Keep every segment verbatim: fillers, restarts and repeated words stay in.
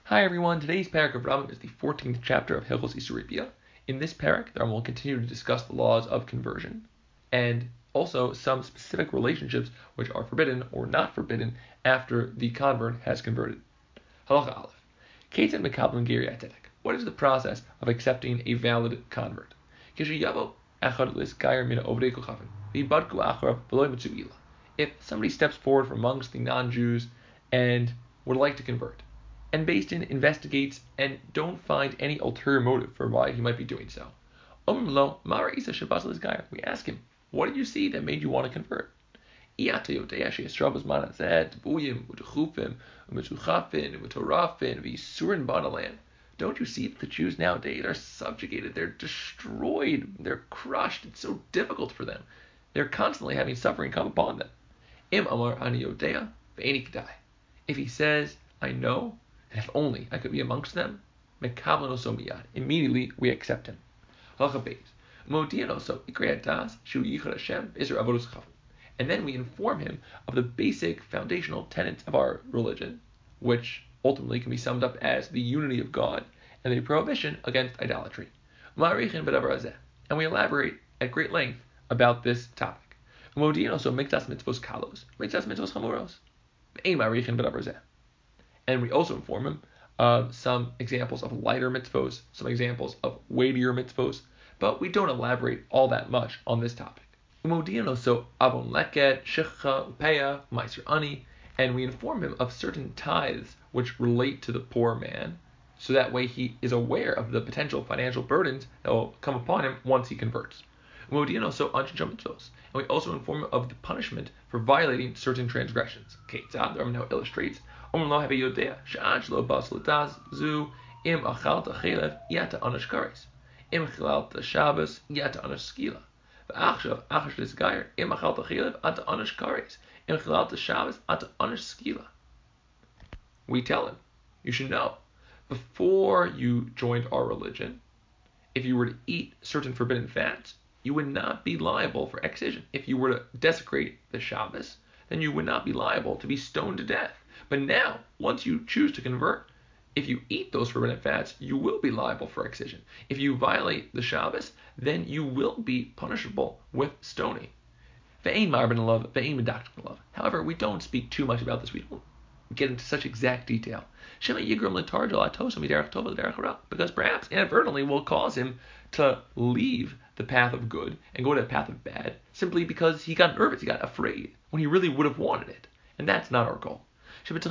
Hi everyone, today's parak of Rambam is the fourteenth chapter of Hilchos Isurei. In this parak, the Rambam will continue to discuss the laws of conversion and also some specific relationships which are forbidden or not forbidden after the convert has converted. Halacha Aleph. Keitzad mekablim ger yatetek. What is the process of accepting a valid convert? If somebody steps forward from amongst the non-Jews and would like to convert, and Beis Din investigates and don't find any ulterior motive for why he might be doing so, we ask him, what did you see that made you want to convert? Don't you see that the Jews nowadays are subjugated, they're destroyed, they're crushed, it's so difficult for them. They're constantly having suffering come upon them. If he says, I know, and if only I could be amongst them, immediately we accept him. And then we inform him of the basic foundational tenets of our religion, which ultimately can be summed up as the unity of God and the prohibition against idolatry. And we elaborate at great length about this topic. And we also inform him of some examples of lighter mitzvos, some examples of weightier mitzvos, but we don't elaborate all that much on this topic. And we inform him of certain tithes which relate to the poor man, so that way he is aware of the potential financial burdens that will come upon him once he converts. And we also inform him of the punishment for violating certain transgressions. The Rambam now illustrates. Im Im chilalta Shabbos yata anash skila. V'achshav achash disgayer im achalta chilev ata anash kares. Im chilalta Shabbos ata anash skila. We tell him, you should know, before you joined our religion, if you were to eat certain forbidden fats, you would not be liable for excision. If you were to desecrate the Shabbos, then you would not be liable to be stoned to death. But now, once you choose to convert, if you eat those forbidden fats, you will be liable for excision. If you violate the Shabbos, then you will be punishable with stoning. However, we don't speak too much about this. We don't get into such exact detail. Because perhaps inadvertently will cause him to leave the path of good and go to the path of bad, simply because he got nervous, he got afraid, when he really would have wanted it. And that's not our goal. Because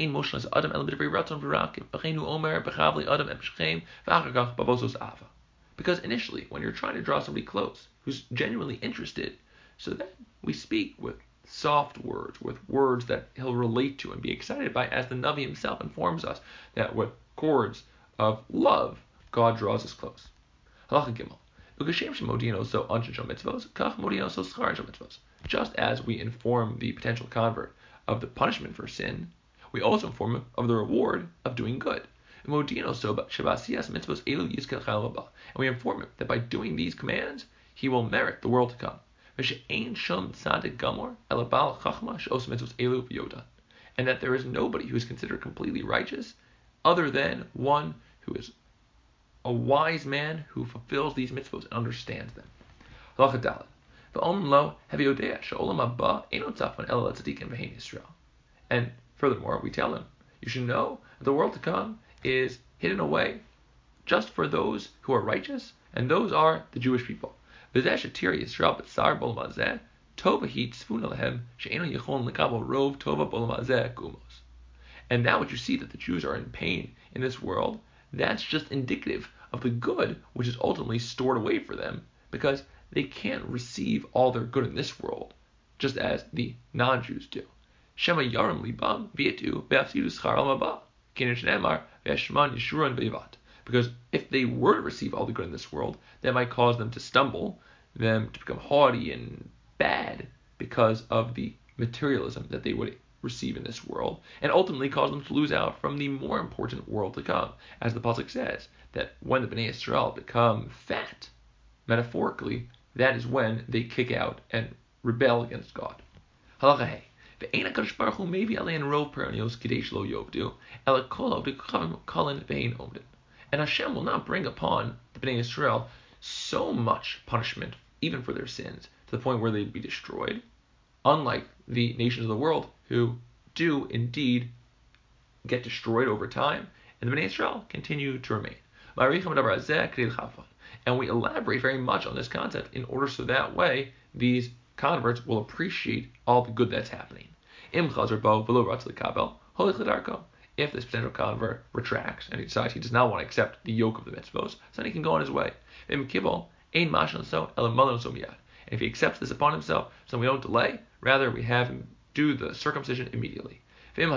initially, when you're trying to draw somebody close, who's genuinely interested, so then we speak with soft words, with words that he'll relate to and be excited by, as the Navi himself informs us that with cords of love, God draws us close. Just as we inform the potential convert of the punishment for sin, we also inform him of the reward of doing good. And we inform him that by doing these commands, he will merit the world to come. And that there is nobody who is considered completely righteous other than one who is a wise man who fulfills these mitzvot and understands them. And furthermore, we tell him, you should know that the world to come is hidden away just for those who are righteous, and those are the Jewish people. And now what you see that the Jews are in pain in this world, that's just indicative of the good which is ultimately stored away for them, because they can't receive all their good in this world, just as the non-Jews do. Shema yarim libam v'yetu ve'afsidu schar al maba. Because if they were to receive all the good in this world, that might cause them to stumble, them to become haughty and bad because of the materialism that they would receive in this world, and ultimately cause them to lose out from the more important world to come. As the pasuk says, that when the Bnei Yisrael become fat, metaphorically, that is when they kick out and rebel against God. Halacha hey. Ve'ein HaKadosh Baruch Hu maybe alein rov peronios kadesh lo yovdu ela kol v'kachavim kalin ve'ein omdin. And Hashem will not bring upon the Bnei Yisrael so much punishment, even for their sins, to the point where they'd be destroyed, unlike the nations of the world who do indeed get destroyed over time, and the Bnei Yisrael continue to remain. And we elaborate very much on this concept in order so that way these converts will appreciate all the good that's happening. If this potential convert retracts and he decides he does not want to accept the yoke of the mitzvos, so then he can go on his way. And if he accepts this upon himself, so we don't delay, rather we have him do the circumcision immediately. And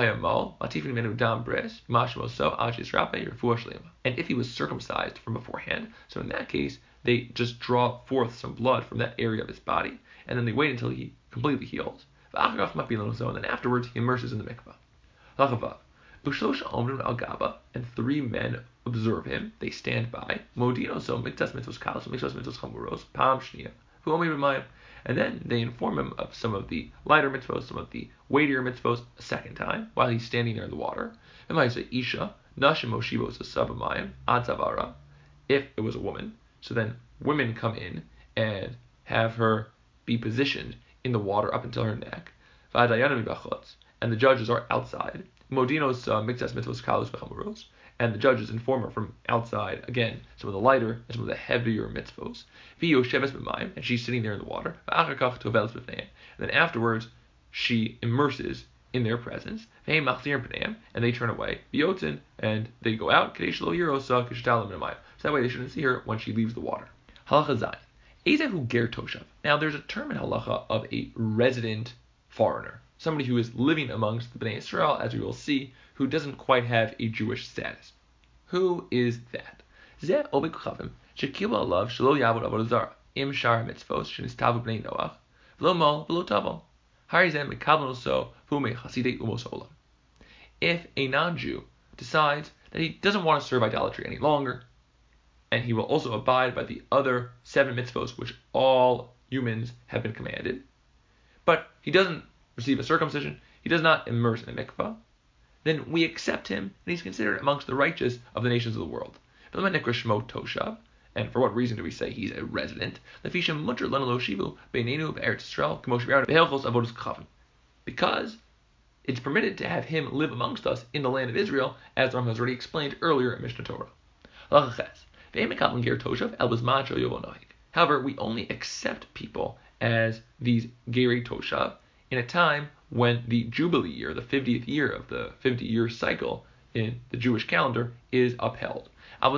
if he was circumcised from beforehand, so in that case, they just draw forth some blood from that area of his body, and then they wait until he completely heals. And then afterwards, he immerses in the mikvah. And three men observe him, they stand by. And then they inform him of some of the lighter mitzvos, some of the weightier mitzvos a second time, while he's standing there in the water. If it was a woman, so then women come in and have her be positioned in the water up until her neck. And the judges are outside. And the judges inform her from outside, again, some of the lighter and some of the heavier mitzvos. And she's sitting there in the water. And then afterwards, she immerses in their presence. And they turn away. And they go out. So that way they shouldn't see her when she leaves the water. Now there's a term in halacha of a resident foreigner. Somebody who is living amongst the Bnei Yisrael, as we will see, who doesn't quite have a Jewish status. Who is that? If a non-Jew decides that he doesn't want to serve idolatry any longer, and he will also abide by the other seven mitzvos which all humans have been commanded, but he doesn't receive a circumcision, he does not immerse in a mikvah, then we accept him, and he's considered amongst the righteous of the nations of the world. And for what reason do we say he's a resident? Because it's permitted to have him live amongst us in the land of Israel, as Ram has already explained earlier in Mishnah Torah. However, we only accept people as these Gerei Toshav in a time when the Jubilee year, the fiftieth year of the fifty-year cycle in the Jewish calendar, is upheld.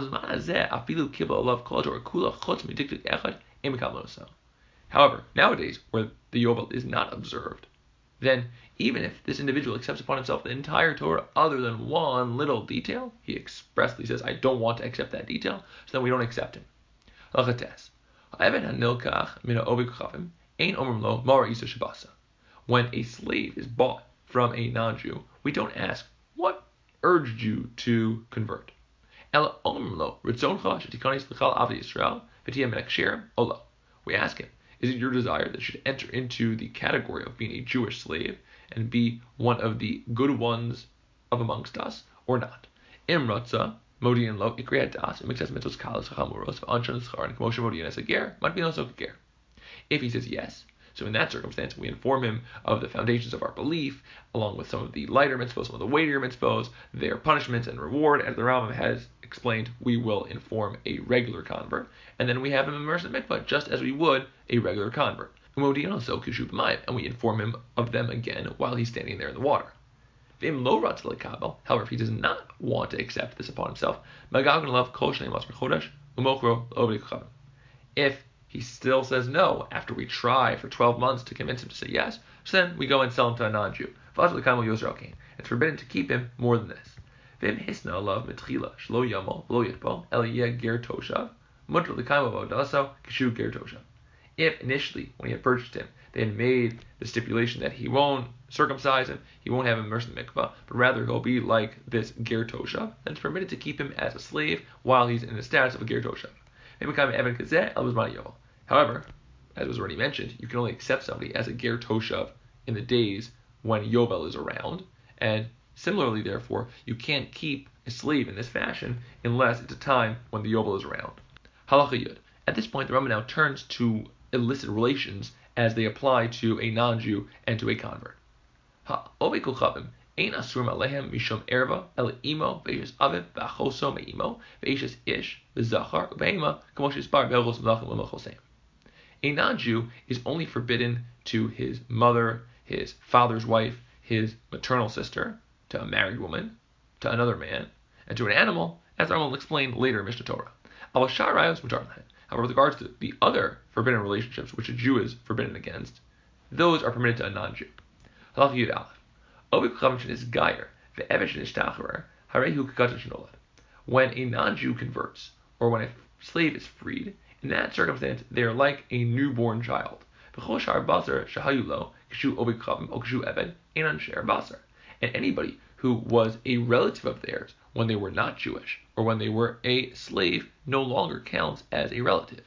However, nowadays, where the Yovel is not observed, then even if this individual accepts upon himself the entire Torah other than one little detail, he expressly says, I don't want to accept that detail, so then we don't accept him. When a slave is bought from a non-Jew, we don't ask, what urged you to convert? We ask him, is it your desire that you should enter into the category of being a Jewish slave and be one of the good ones of amongst us, or not? If he says yes, so in that circumstance, we inform him of the foundations of our belief, along with some of the lighter mitzvos, some of the weightier mitzvos, their punishments and reward. As the Rambam has explained, we will inform a regular convert, and then we have him immersed in mikvah, just as we would a regular convert. And we inform him of them again while he's standing there in the water. However, if he does not want to accept this upon himself, if he still says no after we try for twelve months to convince him to say yes, so then we go and sell him to a non-Jew. It's forbidden to keep him more than this. If initially, when he had purchased him, they had made the stipulation that he won't circumcise him, he won't have him immersed in the mikvah, but rather he'll be like this ger toshav, then it's permitted to keep him as a slave while he's in the status of a ger toshav. However, as was already mentioned, you can only accept somebody as a ger toshav in the days when Yovel is around, and similarly, therefore, you can't keep a slave in this fashion unless it's a time when the Yovel is around. Halacha Yud. At this point, the Rambam now turns to illicit relations as they apply to a non-Jew and to a convert. Ha-Ovei Kochavim ein asurim alehem mishom erva el imo ve'ishes aviv v'achoso me'imo ve'ishes ish v'zachar u'be'ema k'mo shesbar be'eros v'lachim u'mechoseim. A non-Jew is only forbidden to his mother, his father's wife, his maternal sister, to a married woman, to another man, and to an animal, as I will explain later in Mishnah Torah. However, with regards to the other forbidden relationships which a Jew is forbidden against, those are permitted to a non-Jew. When a non-Jew converts, or when a slave is freed, in that circumstance they are like a newborn child. And anybody who was a relative of theirs when they were not Jewish, or when they were a slave, no longer counts as a relative.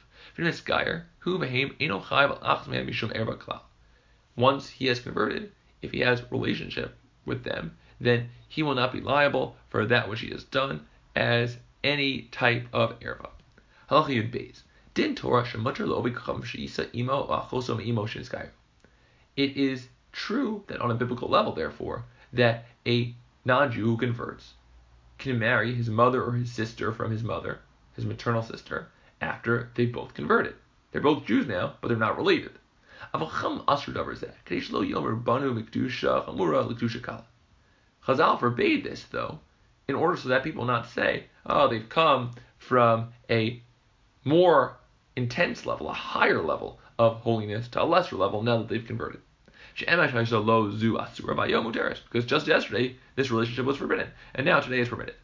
Once he has converted, if he has relationship with them, then he will not be liable for that which he has done as any type of erva. Halacha Yud Beis. Din Torah shemutar lo obikacham sheisa imo achoso me'imo shenizkayu. It is true that on a biblical level, therefore, that a non-Jew who converts can marry his mother or his sister from his mother, his maternal sister, after they both converted. They're both Jews now, but they're not related. Chazal forbade this, though, in order so that people not say, oh, they've come from a more intense level, a higher level of holiness to a lesser level now that they've converted. Because just yesterday, this relationship was forbidden, and now today is permitted.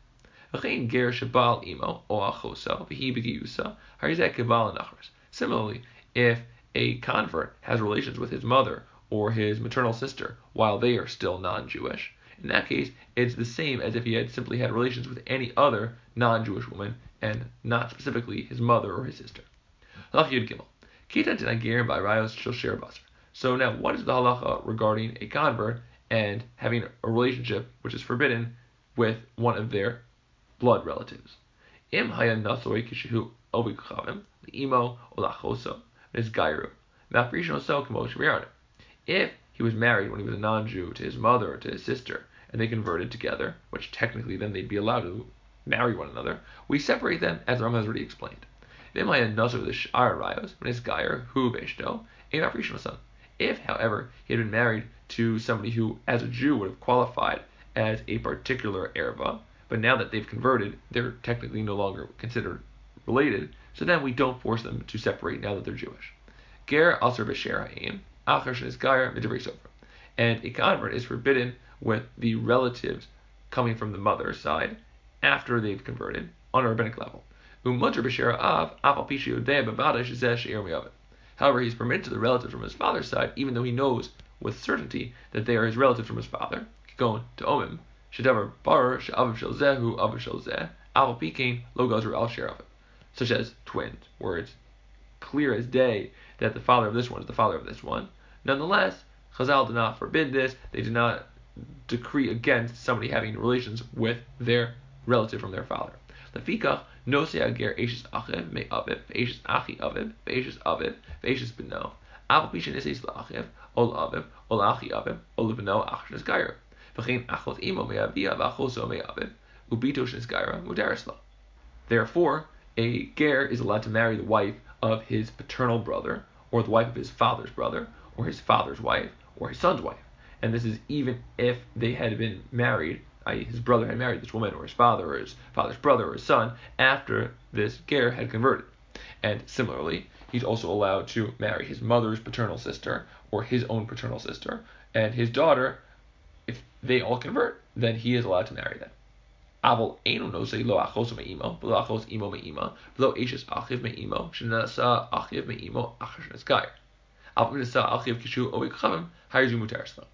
Similarly, if a convert has relations with his mother or his maternal sister while they are still non-Jewish, in that case, it's the same as if he had simply had relations with any other non-Jewish woman, and not specifically his mother or his sister. So now, what is the halacha regarding a convert and having a relationship which is forbidden with one of their blood relatives? If he was married when he was a non-Jew to his mother or to his sister, and they converted together, which technically then they'd be allowed to marry one another, we separate them, as the Rambam has already explained. If, however, he had been married to somebody who, as a Jew, would have qualified as a particular erva, but now that they've converted, they're technically no longer considered related, so then we don't force them to separate now that they're Jewish. Ger aser b'sher ha'im, acher shenizgayer midivrei sofer. And a convert is forbidden with the relatives coming from the mother's side after they've converted on a rabbinic level. Umutar b'sher ha'av, afal pi sheyodeh b'vada shezeh she'er mi'avet. However, he's permitted to the relatives from his father's side, even though he knows with certainty that they are his relatives from his father. Going to Omim, Shedavar Bar, She'aviv Shel Zehu, Aviv Shel Zeh, Aval Pikein, Lo Gazer Al Sherav. Such as twins, where it's clear as day that the father of this one is the father of this one. Nonetheless, Chazal did not forbid this. They did not decree against somebody having relations with their relative from their father. Lefikach, Nosei Ager Eishes Achiv Me Aviv, Eishes Achi Aviv, Eishes Aviv, Eishes Beno, Aval Pishin Eseis La'achiv, Ol Aviv, Ol Achi Aviv, Ol Beno Ach Shnesgayer, V'chein Achot Imo Me Avia, V'achoso Me Aviv, Ubito Shnesgayer, Mudaris Lo. Therefore, a ger is allowed to marry the wife of his paternal brother, or the wife of his father's brother, or his father's wife, or his son's wife. And this is even if they had been married, that is, his brother had married this woman, or his father, or his father's brother, or his son, after this ger had converted. And similarly, he's also allowed to marry his mother's paternal sister, or his own paternal sister, and his daughter. If they all convert, then he is allowed to marry them. Aval einu nosei lo achos me'imo, v'lo achos imo me'ima, v'lo eishes achiv me'imo, shenasa achiv me'imo achar shenizgayer. Aval nasa achiv kishu ovik chavim, hayzu mutaris lo.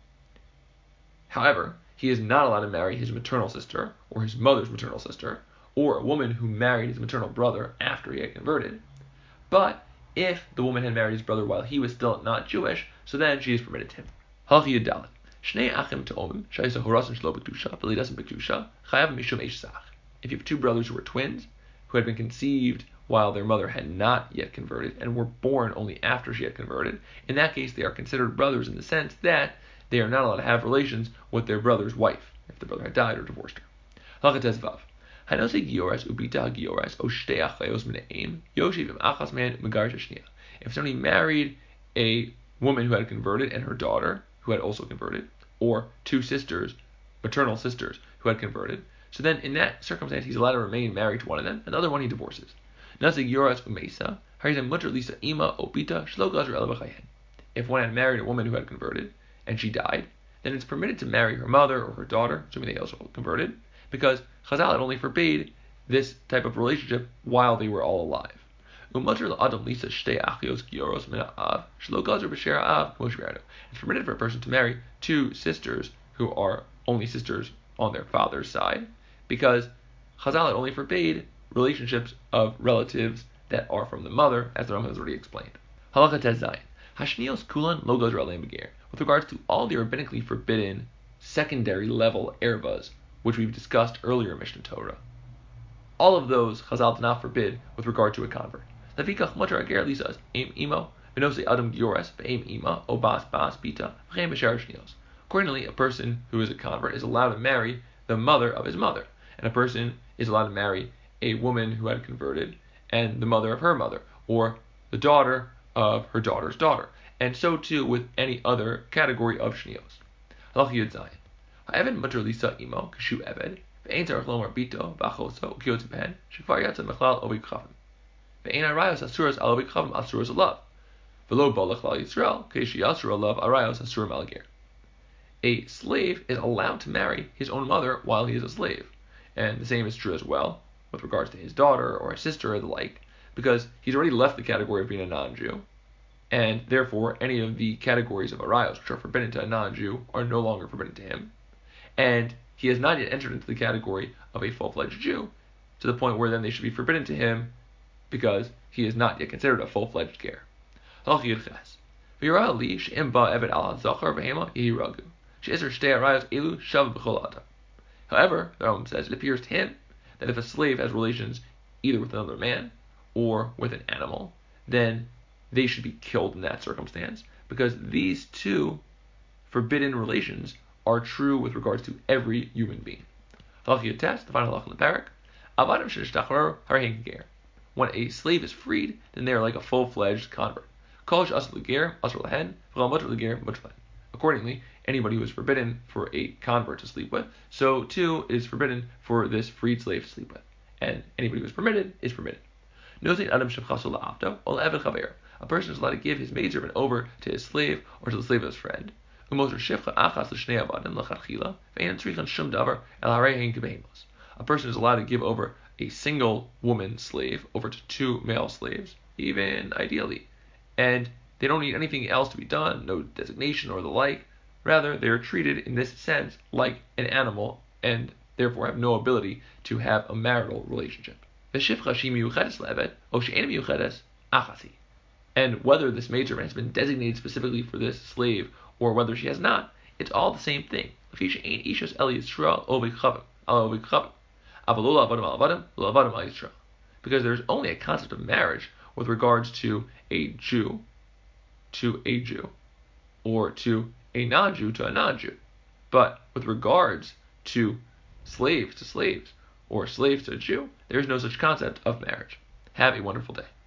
However, he is not allowed to marry his maternal sister, or his mother's maternal sister, or a woman who married his maternal brother after he had converted. But if the woman had married his brother while he was still not Jewish, so then she is permitted to him. Halacha Yud Dalet. Shnei achim te'omim, shayisa horasim shlo b'kedusha, v'lidasim b'kedusha, chayav mishum eshsach. If you have two brothers who were twins, who had been conceived while their mother had not yet converted, and were born only after she had converted, in that case they are considered brothers in the sense that they are not allowed to have relations with their brother's wife, if the brother had died or divorced her. Halakha tes vav. Hanose gioras ubita gioras o shtei achayos minaim yoshiv im achas man megarish shnia. If somebody married a woman who had converted and her daughter who had also converted, or two sisters, maternal sisters, who had converted, so then in that circumstance he's allowed to remain married to one of them, and the other one he divorces. Nase gioras umesa harizem mutter lisa ima obita shlo gazr elabachayen. If one had married a woman who had converted and she died, then it's permitted to marry her mother or her daughter, assuming they also converted, because Chazal had only forbade this type of relationship while they were all alive. It's permitted for a person to marry two sisters who are only sisters on their father's side, because Chazal had only forbade relationships of relatives that are from the mother, as the Rambam has already explained. Halakha tes zayin. Hashnios kulan lo gazer aleim beger. With regards to all the rabbinically forbidden secondary level ervas, which we've discussed earlier in Mishnah Torah, all of those Chazal did not forbid with regard to a convert. Lefikach mutar ager lisas aim imo v'nosei adam giores v'aim ima o bas bas bita v'chein b'shar shnios. Accordingly, a person who is a convert is allowed to marry the mother of his mother, and a person is allowed to marry a woman who had converted and the mother of her mother, or the daughter of her daughter's daughter, and so too with any other category of shnios. Halach Yud Zayin. Ha'eved mutar lisa imo kashu eved ve'ein tzarich lomar bito v'achoso u'kiyotz behen shekvar yatsa mechlal ovi kchavim ve'ein arayos asuras al ovi kchavim asuras alav v'lo ba lechlal Yisrael keishi asur alav arayos asurim al ger. A slave is allowed to marry his own mother while he is a slave, and the same is true as well with regards to his daughter or his sister or the like, because he's already left the category of being a non-Jew, and therefore any of the categories of arayos which are forbidden to a non-Jew are no longer forbidden to him, and he has not yet entered into the category of a full-fledged Jew, to the point where then they should be forbidden to him because he is not yet considered a full-fledged ger. However, the Rambam says it appears to him that if a slave has relations either with another man or with an animal, then they should be killed in that circumstance, because these two forbidden relations are true with regards to every human being. The final halach in the parak: when a slave is freed, then they are like a full-fledged convert. Accordingly, anybody who is forbidden for a convert to sleep with, so too is forbidden for this freed slave to sleep with. And anybody who is permitted is permitted. A person is allowed to give his maidservant over to his slave or to the slave of his friend. A person is allowed to give over a single woman slave over to two male slaves, even ideally, and they don't need anything else to be done, no designation or the like. Rather, they are treated in this sense like an animal, and therefore have no ability to have a marital relationship. And whether this maidservant has been designated specifically for this slave or whether she has not, it's all the same thing. Because there's only a concept of marriage with regards to a Jew to a Jew, or to a non-Jew to a non-Jew. But with regards to slaves to slaves, or slaves to a Jew, there is no such concept of marriage. Have a wonderful day.